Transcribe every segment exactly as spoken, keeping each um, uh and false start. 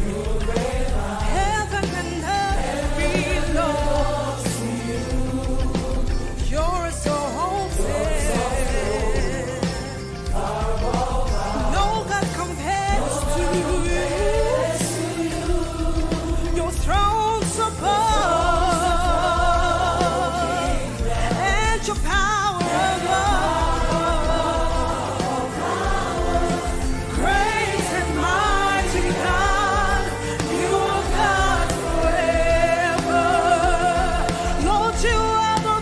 Heaven and earth belongs to you. You're so holy. No God compares to you. Your throne's above, and your power above. Great and mighty God, you are God forever. Lord, you are the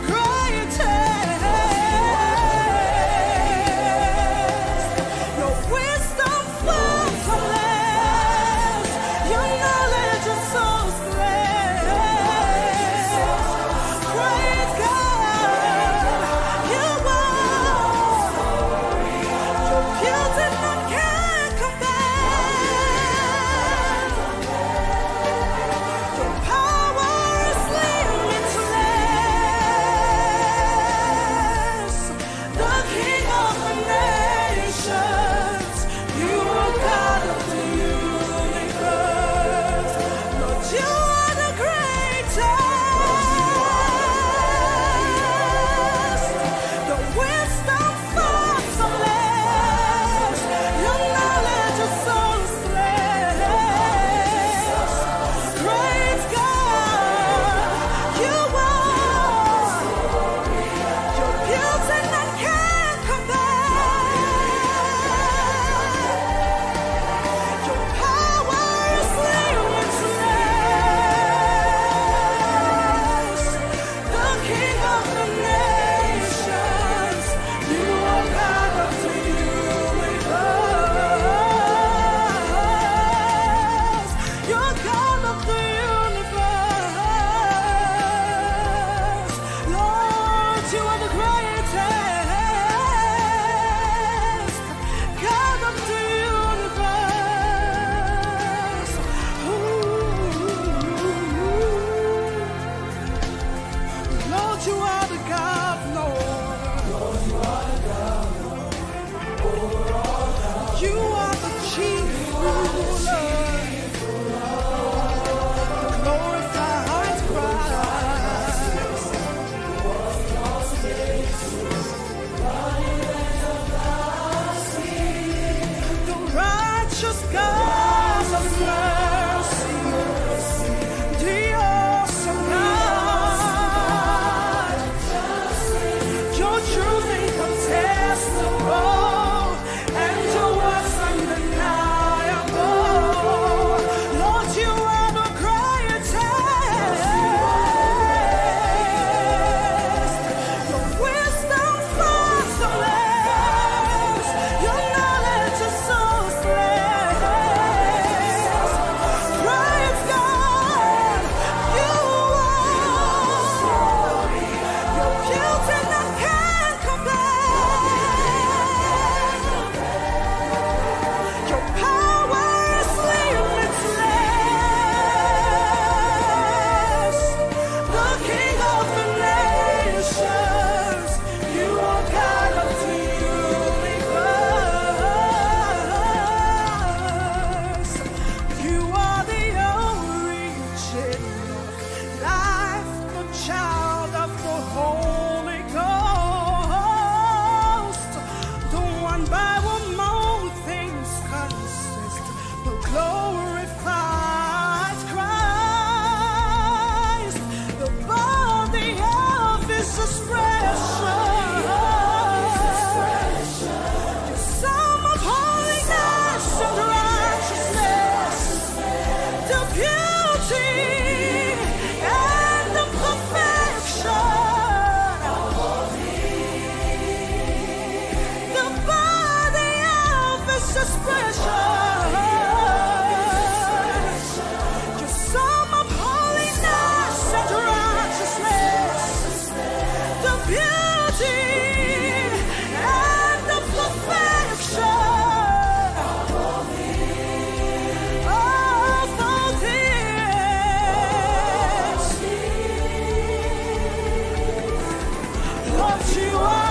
greatest. Your wisdom fathomless, your knowledge is so great. Great God, you are. Your beauty none can compare. Your power is limitless. The King of the nations, you are God of the universe. Lord, you are the greatest. Your wisdom fathomless, your knowledge is so endless. Great God, you are. Your beauty none can compare. Your power is limitless. The King of the nations, you are God of the universe. You're God of the universe. Lord, you are the greatest. God of the universe. Ooh. Lord, you are the God, Lord. You are the chief ruler. The glorified Christ. The righteous God of mercy. The awesome God. Your truth incontestable, and your words undeniable. Lord, you are the greatest. Your wisdom fathomless, your knowledge is so endless. Great God, you are. Your beauty none can compare. Your power is limitless. The King of the nations, you are God of the universe. You are the original life, the child of the Holy Ghost, the one by whom all things consist, the glorified Christ, the body of His expression, the Son of holiness and righteousness, the beauty and the perfection, the body of His expression, the Son of holiness and righteousness, the beauty and the perfection of all things. Lord, you are.